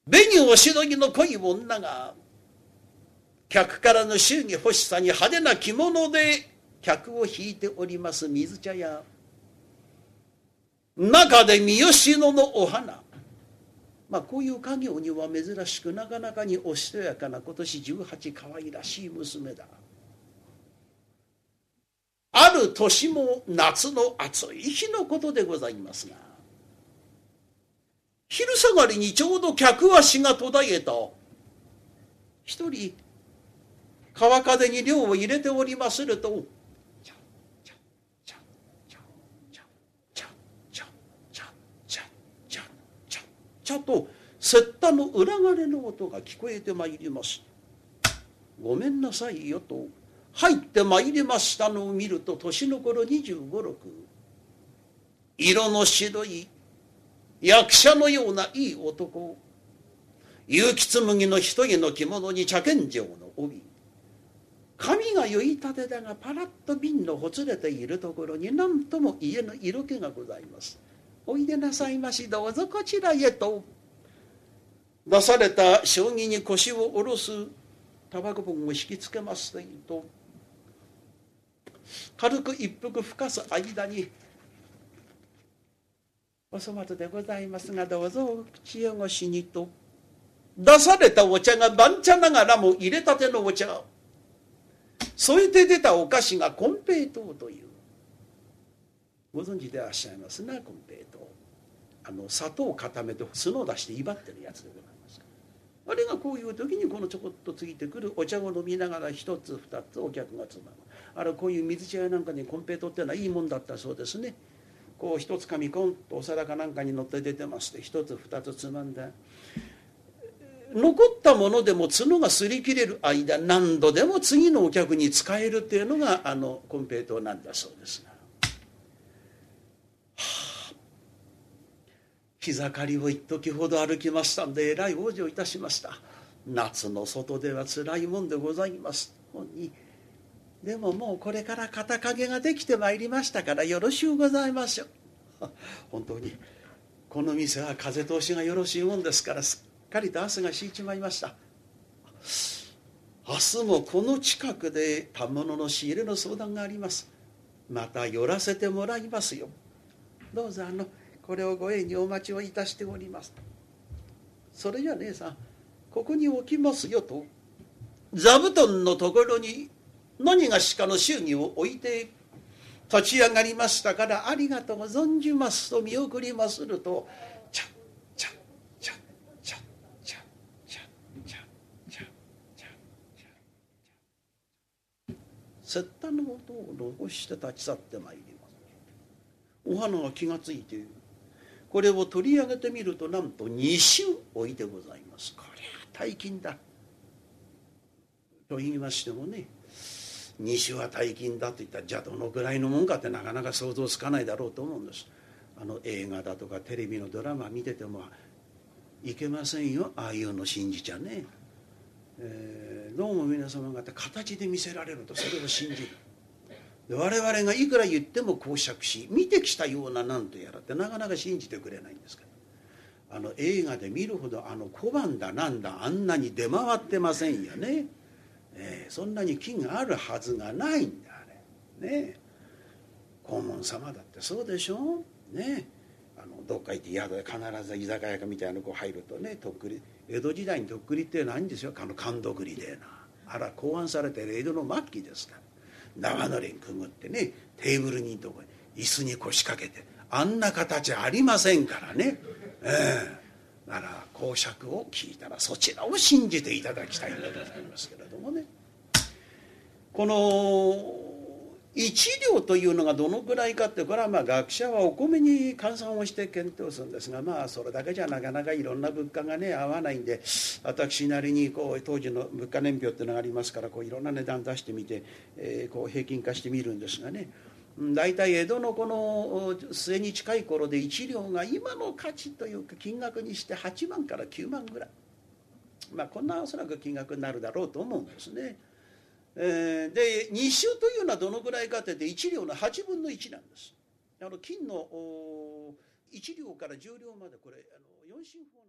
紅おしのぎの濃い女が客からの祝儀欲しさに派手な着物で客を引いております水茶屋、中で三好野のお花、こういう家業には珍しくなかなかにおしとやかな今年18可愛らしい娘だ。ある年も夏の暑い日のことでございますが、昼下がりにちょうど客足が途絶えた一人川風に漁を入れておりますると、チャチャチャチャチャチャチャチャチャチャチャチャと雪駄の裏金の音が聞こえてまいります。ごめんなさいよと入ってまいりましたのを見ると、年の頃25、6、色の白い役者のようないい男、結城紬の一重の着物に茶献上の帯、髪が結いたてだがパラッと鬢のほつれているところに何とも家の色気がございます。おいでなさいまし、どうぞこちらへと出された将棋に腰を下ろすタバコ本を引きつけますというと、軽く一服吹かす間に、お粗末でございますがどうぞお口汚しにと出されたお茶が番茶ながらも入れたてのお茶、添えて出たお菓子が金平糖という、ご存知でいらっしゃいますな、金平糖。砂糖を固めて酢を出して威張ってるやつでございます。あれがこういう時にこのちょこっとついてくるお茶を飲みながら一つ二つお客がつまむ。こういう水茶屋なんかに金平糖っていうのはいいもんだったそうですね。こう一つかみコンとお皿かなんかに乗って出てまして、一つ二つつまんで、残ったものでも角が擦り切れる間何度でも次のお客に使えるっていうのが金平糖なんだそうですが、膝刈りを一時ほど歩きましたんで、えらい往生いたしました。夏の外ではつらいもんでございます。でももうこれから肩掛けができてまいりましたからよろしゅうございましょう。本当にこの店は風通しがよろしいもんですから、すっかりと汗が敷いちまいました。明日もこの近くで反物の仕入れの相談があります。また寄らせてもらいますよ。どうぞこれをご縁にお待ちをいたしております。それじゃ姉さんここに置きますよと座布団のところに何がしかの祝儀を置いて立ち上がりましたから、ありがとう存じますと見送りますると、チャッチャッチャッチャッチャッチャッチャッチャッチャッチャッチャッ、雪駄の音を残して立ち去ってまいります。お花が気がついている。これを取り上げてみると、なんと2種置いてございます。これは大金だと言いましてもね、2種は大金だと言ったら、じゃあどのくらいのもんかってなかなか想像つかないだろうと思うんです。映画だとかテレビのドラマ見ててもいけませんよ、ああいうの信じちゃね。どうも皆様方形で見せられるとそれを信じる。で我々がいくら言っても講釈し見てきたようななんとやらってなかなか信じてくれないんですから、映画で見るほど小判だなんだあんなに出回ってませんよね。そんなに金があるはずがないんだあれね。黄門様だってそうでしょね。どっか行って宿で必ず居酒屋かみたいなのこう入るとね、とっくり江戸時代にとっくりってないんですよ。神戸栗でな考案されてる江戸の末期ですから、長のれんくぐってね、テーブルにとこ椅子に腰掛けて、あんな形ありませんからね。なら講釈を聞いたらそちらを信じていただきたいんでございますけれどもね、この一両というのがどのくらいかって、これは学者はお米に換算をして検討するんですが、それだけじゃなかなかいろんな物価がね合わないんで、私なりに当時の物価年表っていうのがありますから、いろんな値段出してみて、平均化してみるんですがね、大体江戸のこの末に近い頃で一両が今の価値というか金額にして8万から9万ぐらい、こんなおそらく金額になるだろうと思うんですね。で2種というのはどのぐらいかというと1両の8分の1なんです。金の1両から10両までこれ4進法